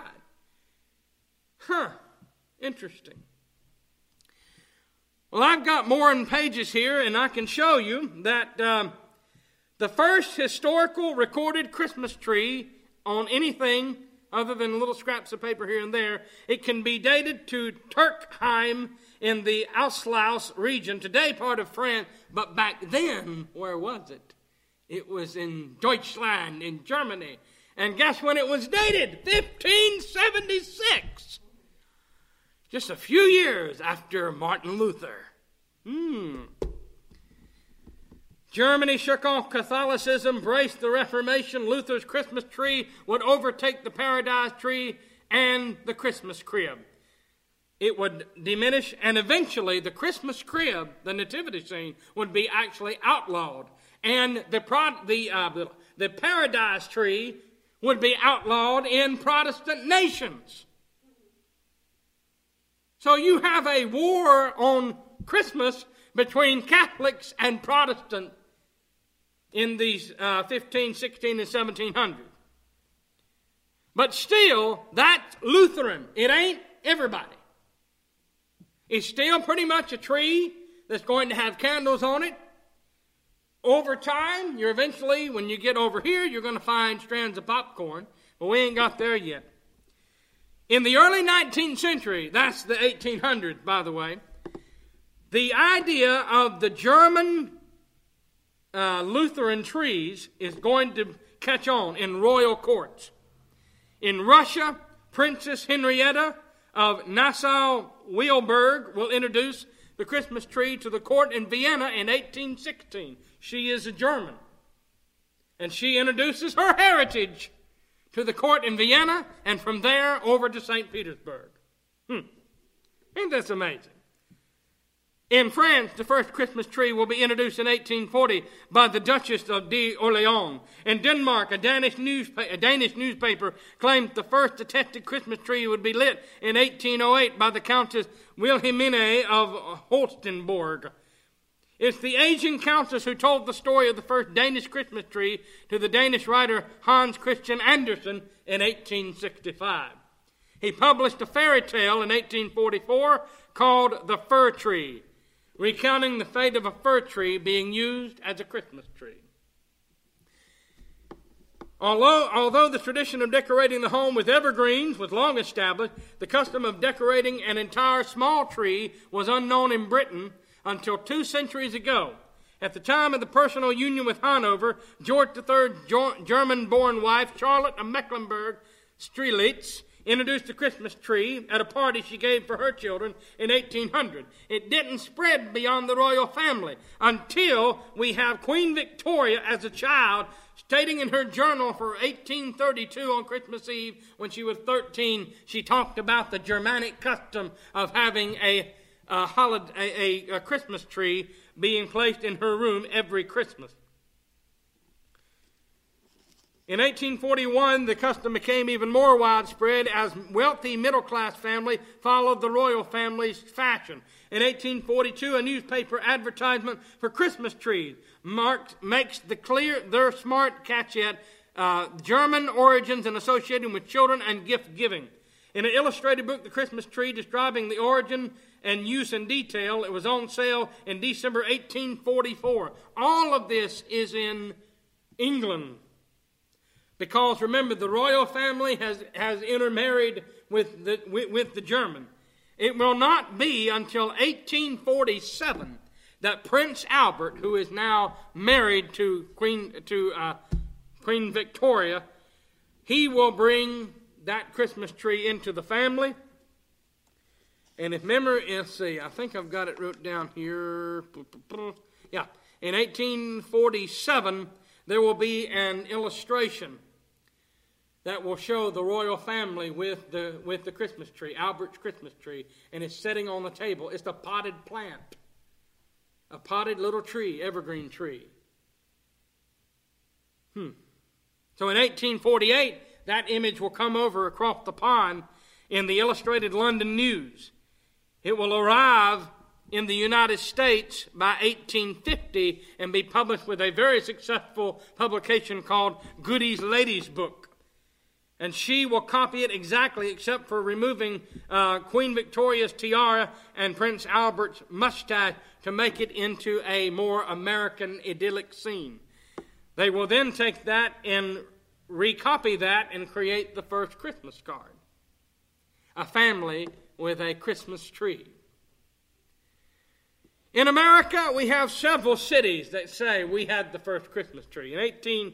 Interesting. Well, I've got more in pages here, and I can show you that the first historical recorded Christmas tree on anything other than little scraps of paper here and there, it can be dated to Turkheim in the Alsace region, today part of France, but back then, where was it? It was in Deutschland, in Germany. And guess when it was dated? 1576. Just a few years after Martin Luther. Germany shook off Catholicism, embraced the Reformation. Luther's Christmas tree would overtake the paradise tree and the Christmas crib. It would diminish, and eventually the Christmas crib, the nativity scene, would be actually outlawed. And the paradise tree would be outlawed in Protestant nations. So you have a war on Christmas between Catholics and Protestants in these 15, 16, and 1700s. But still, that's Lutheran. It ain't everybody. It's still pretty much a tree that's going to have candles on it. Over time, you're eventually, when you get over here, you're going to find strands of popcorn. But we ain't got there yet. In the early 19th century, that's the 1800s, by the way, the idea of the German Lutheran trees is going to catch on in royal courts. In Russia, Princess Henrietta of Nassau-Weilburg will introduce the Christmas tree to the court in Vienna in 1816. She is a German. And she introduces her heritage to the court in Vienna, and from there over to St. Petersburg. Ain't this amazing? In France, the first Christmas tree will be introduced in 1840 by the Duchess of d'Orléans. In Denmark, a Danish newspaper claimed the first attested Christmas tree would be lit in 1808 by the Countess Wilhelmine of Holstenborg. It's the Asian countess who told the story of the first Danish Christmas tree to the Danish writer Hans Christian Andersen in 1865. He published a fairy tale in 1844 called The Fir Tree, recounting the fate of a fir tree being used as a Christmas tree. Although the tradition of decorating the home with evergreens was long established, the custom of decorating an entire small tree was unknown in Britain until 2 centuries ago. At the time of the personal union with Hanover, George III's German-born wife, Charlotte of Mecklenburg-Strelitz, introduced a Christmas tree at a party she gave for her children in 1800. It didn't spread beyond the royal family until we have Queen Victoria as a child stating in her journal for 1832 on Christmas Eve when she was 13, she talked about the Germanic custom of having a Christmas tree being placed in her room every Christmas. In 1841, the custom became even more widespread as wealthy middle-class family followed the royal family's fashion. In 1842, a newspaper advertisement for Christmas trees makes their smart cachet German origins and associated with children and gift giving. In an illustrated book, The Christmas Tree, describing the origin and use in detail, it was on sale in December 1844. All of this is in England. Because remember, the royal family has intermarried with the German. It will not be until 1847 that Prince Albert, who is now married to Queen Victoria, he will bring that Christmas tree into the family. And if memory, let's see, I think I've got it wrote down here. Yeah, in 1847, there will be an illustration that will show the royal family with the Christmas tree, Albert's Christmas tree, and it's sitting on the table. It's a potted plant, a potted little tree, evergreen tree. So in 1848, that image will come over across the pond in the Illustrated London News. It will arrive in the United States by 1850 and be published with a very successful publication called Goody's Lady's Book. And she will copy it exactly except for removing Queen Victoria's tiara and Prince Albert's mustache to make it into a more American idyllic scene. They will then take that and recopy that and create the first Christmas card. A family with a Christmas tree. In America, we have several cities that say we had the first Christmas tree. In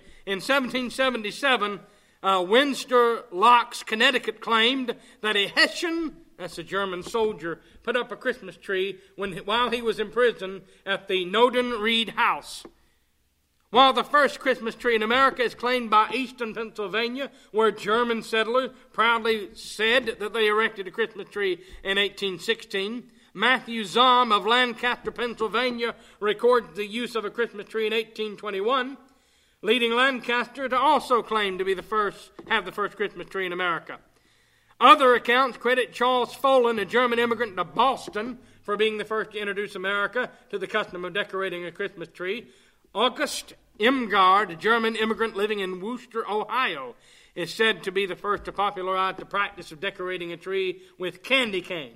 1777, Windsor Locks, Connecticut, claimed that a Hessian, that's a German soldier, put up a Christmas tree while he was in prison at the Noden Reed House. While the first Christmas tree in America is claimed by Easton, Pennsylvania, where German settlers proudly said that they erected a Christmas tree in 1816, Matthew Zahm of Lancaster, Pennsylvania, records the use of a Christmas tree in 1821, leading Lancaster to also claim to be have the first Christmas tree in America. Other accounts credit Charles Follen, a German immigrant to Boston, for being the first to introduce America to the custom of decorating a Christmas tree. August Imgard, a German immigrant living in Wooster, Ohio, is said to be the first to popularize the practice of decorating a tree with candy cane.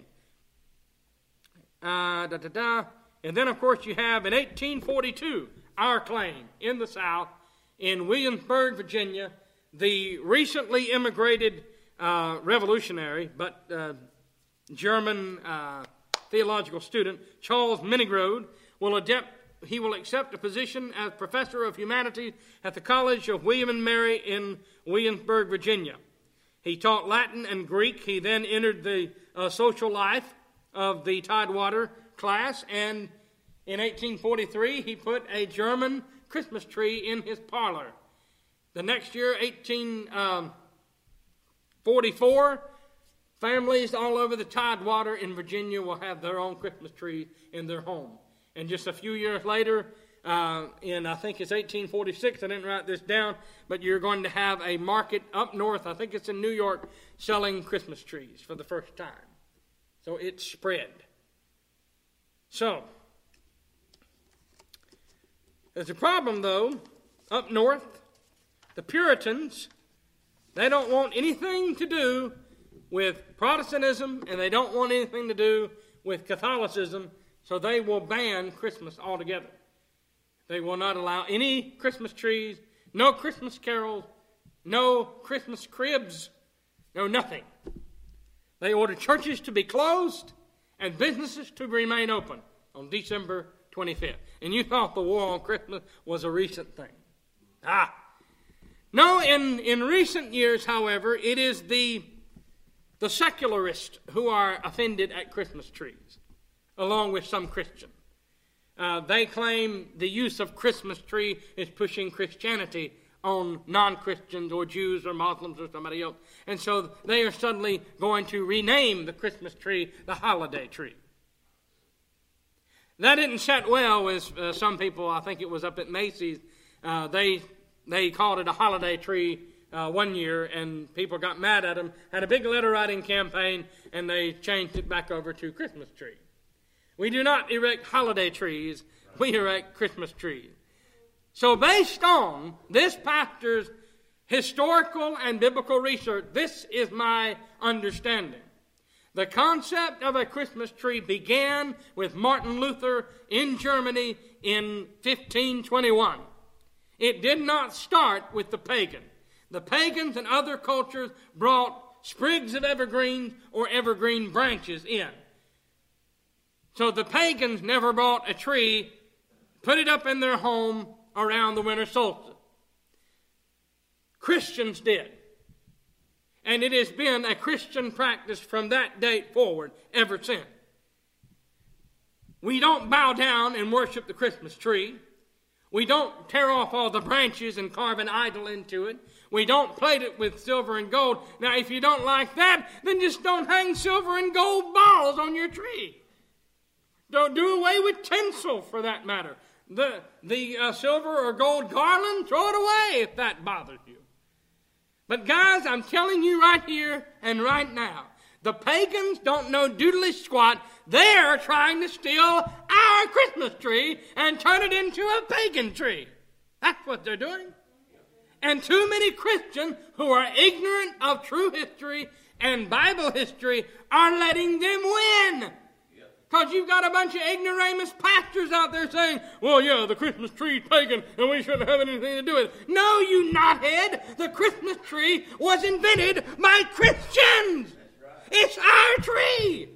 And then, of course, you have in 1842, our claim in the South, in Williamsburg, Virginia, the recently immigrated revolutionary, but German theological student, Charles Minigrode, will accept a position as professor of humanities at the College of William and Mary in Williamsburg, Virginia. He taught Latin and Greek. He then entered the social life of the Tidewater class, and in 1843 he put a German Christmas tree in his parlor. The next year, 1844, families all over the Tidewater in Virginia will have their own Christmas tree in their home. And just a few years later, in I think it's 1846, I didn't write this down, but you're going to have a market up north, I think it's in New York, selling Christmas trees for the first time. So it's spread. So, there's a problem, though, up north. The Puritans, they don't want anything to do with Protestantism, and they don't want anything to do with Catholicism, so they will ban Christmas altogether. They will not allow any Christmas trees, no Christmas carols, no Christmas cribs, no nothing. They ordered churches to be closed and businesses to remain open on December 25th. And you thought the war on Christmas was a recent thing. No, in recent years, however, it is the secularists who are offended at Christmas trees, along with some Christians. They claim the use of Christmas tree is pushing Christianity on non-Christians or Jews or Muslims or somebody else. And so they are suddenly going to rename the Christmas tree the holiday tree. That didn't set well with some people. I think it was up at Macy's. They called it a holiday tree one year, and people got mad at them, had a big letter-writing campaign, and they changed it back over to Christmas tree. We do not erect holiday trees. We erect Christmas trees. So based on this pastor's historical and biblical research, this is my understanding. The concept of a Christmas tree began with Martin Luther in Germany in 1521. It did not start with the pagan. The pagans and other cultures brought sprigs of evergreens or evergreen branches in. So the pagans never brought a tree, put it up in their home around the winter solstice. Christians did. And it has been a Christian practice from that date forward ever since. We don't bow down and worship the Christmas tree. We don't tear off all the branches and carve an idol into it. We don't plate it with silver and gold. Now, if you don't like that, then just don't hang silver and gold balls on your tree. Don't do away with tinsel, for that matter. The silver or gold garland, throw it away if that bothers you. But guys, I'm telling you right here and right now, the pagans don't know doodly squat. They're trying to steal our Christmas tree and turn it into a pagan tree. That's what they're doing. And too many Christians who are ignorant of true history and Bible history are letting them win. Because you've got a bunch of ignoramus pastors out there saying, well, yeah, the Christmas tree is pagan and we shouldn't have anything to do with it. No, you knothead. The Christmas tree was invented by Christians. Right. It's our tree.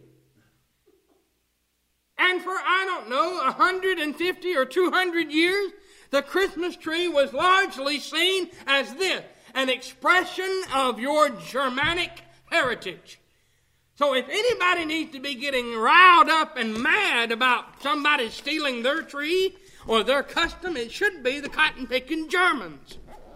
And for, 150 or 200 years, the Christmas tree was largely seen as this, an expression of your Germanic heritage. So if anybody needs to be getting riled up and mad about somebody stealing their tree or their custom, it should be the cotton-picking Germans.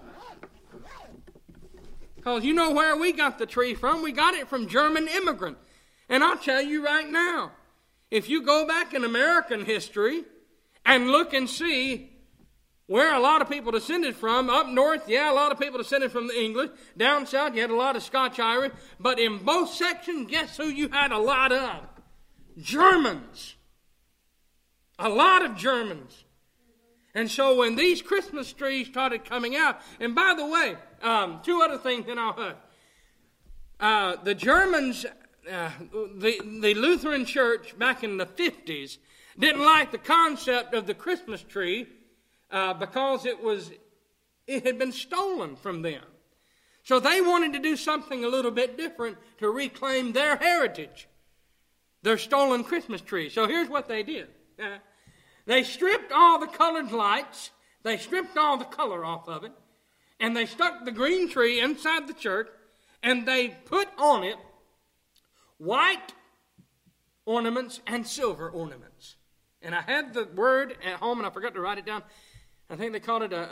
Because you know where we got the tree from? We got it from German immigrants. And I'll tell you right now, if you go back in American history and look and see where a lot of people descended from. Up north, yeah, a lot of people descended from the English. Down south, you had a lot of Scotch-Irish. But in both sections, guess who you had a lot of? Germans. A lot of Germans. And so when these Christmas trees started coming out, and by the way, two other things that I'll have. The Germans, the Lutheran Church back in the 50s, didn't like the concept of the Christmas tree because it had been stolen from them. So they wanted to do something a little bit different to reclaim their heritage, their stolen Christmas tree. So here's what they did. They stripped all the colored lights, they stripped all the color off of it, and they stuck the green tree inside the church, and they put on it white ornaments and silver ornaments. And I had the word at home, and I forgot to write it down. I think they called it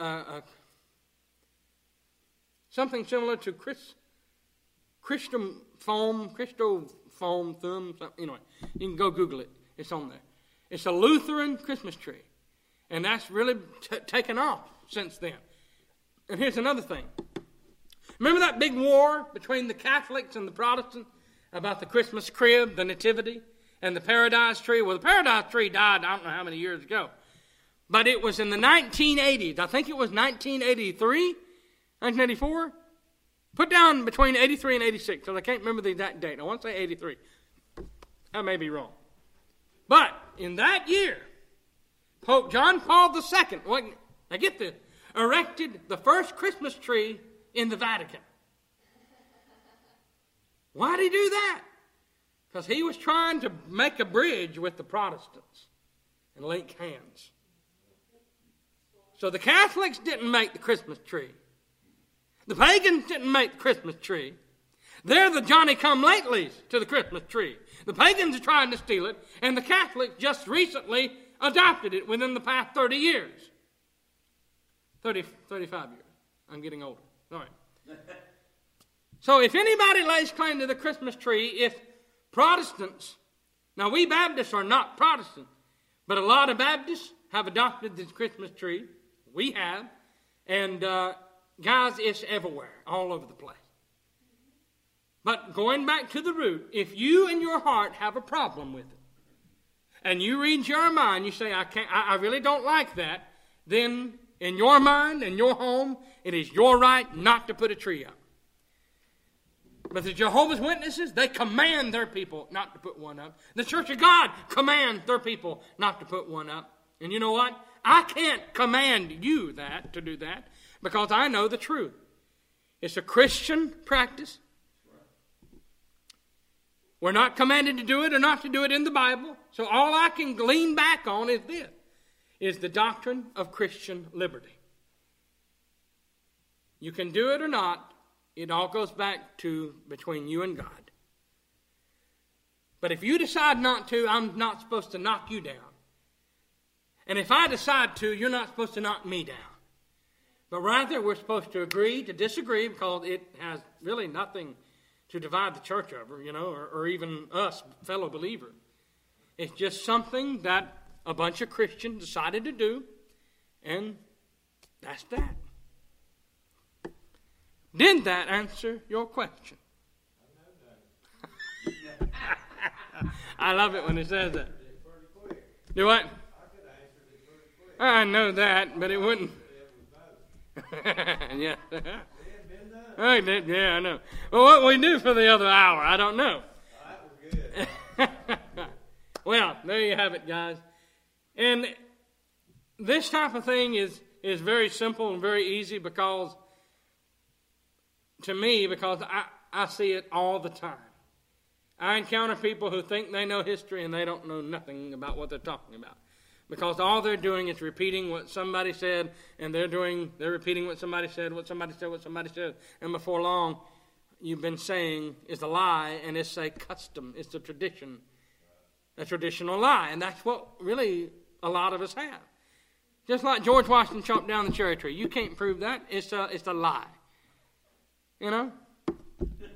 something similar to Christo foam thumb. Anyway, you can go Google it. It's on there. It's a Lutheran Christmas tree. And that's really taken off since then. And here's another thing. Remember that big war between the Catholics and the Protestants about the Christmas crib, the nativity, and the paradise tree? Well, the paradise tree died I don't know how many years ago. But it was in the 1980s. I think it was 1983, 1984. Put down between 83 and 86, because I can't remember the exact date. I want to say 83. I may be wrong. But in that year, Pope John Paul II, now get this, erected the first Christmas tree in the Vatican. Why did he do that? Because he was trying to make a bridge with the Protestants and link hands. So the Catholics didn't make the Christmas tree. The pagans didn't make the Christmas tree. They're the Johnny-come-latelys to the Christmas tree. The pagans are trying to steal it, and the Catholics just recently adopted it within the past 30 years. 35 years. I'm getting older. All right. So if anybody lays claim to the Christmas tree, if Protestants, now we Baptists are not Protestant, but a lot of Baptists have adopted this Christmas tree. We have. And guys, it's everywhere, all over the place. But going back to the root, if you in your heart have a problem with it, and you read Jeremiah and you say, I really don't like that, then in your mind, in your home, it is your right not to put a tree up. But the Jehovah's Witnesses, they command their people not to put one up. The Church of God commands their people not to put one up. And you know what? I can't command you to do that, because I know the truth. It's a Christian practice. We're not commanded to do it or not to do it in the Bible. So all I can lean back on is this, is the doctrine of Christian liberty. You can do it or not. It all goes back to between you and God. But if you decide not to, I'm not supposed to knock you down. And if I decide to, you're not supposed to knock me down. But rather, we're supposed to agree to disagree, because it has really nothing to divide the church over, or even us, fellow believers. It's just something that a bunch of Christians decided to do, and that's that. Did that answer your question? I love it when it says that. Do what? I know that, but it wouldn't. Yeah. Yeah, I know. Well, what we do for the other hour, I don't know. That was good. Well, there you have it, guys. And this type of thing is very simple and very easy, because I see it all the time. I encounter people who think they know history and they don't know nothing about what they're talking about. Because all they're doing is repeating what somebody said, and they're repeating what somebody said, what somebody said. And before long, you've been saying is a lie, and it's a custom, it's a tradition, a traditional lie. And that's what really a lot of us have. Just like George Washington chopped down the cherry tree. You can't prove that. It's a lie.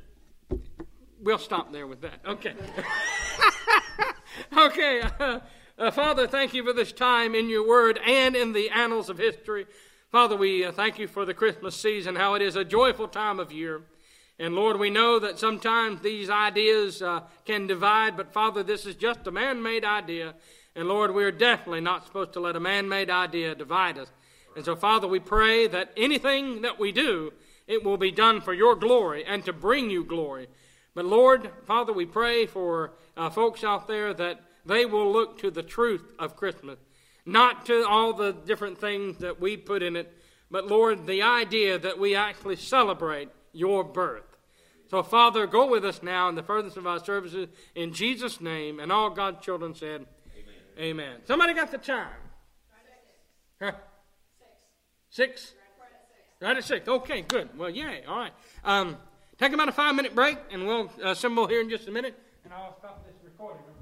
We'll stop there with that. Okay. Okay. Father, thank you for this time in your word and in the annals of history. Father, we thank you for the Christmas season, how it is a joyful time of year. And Lord, we know that sometimes these ideas can divide, but Father, this is just a man-made idea. And Lord, we're definitely not supposed to let a man-made idea divide us. And so, Father, we pray that anything that we do, it will be done for your glory and to bring you glory. But Lord, Father, we pray for folks out there that they will look to the truth of Christmas, not to all the different things that we put in it, but Lord, the idea that we actually celebrate your birth. So, Father, go with us now in the furtherance of our services in Jesus' name. And all God's children said, Amen. Amen. Somebody got the chime? Huh? 6? Right at 6. Okay, good. Well, yay. All right. Take about a 5-minute break, and we'll assemble here in just a minute, and I'll stop this recording.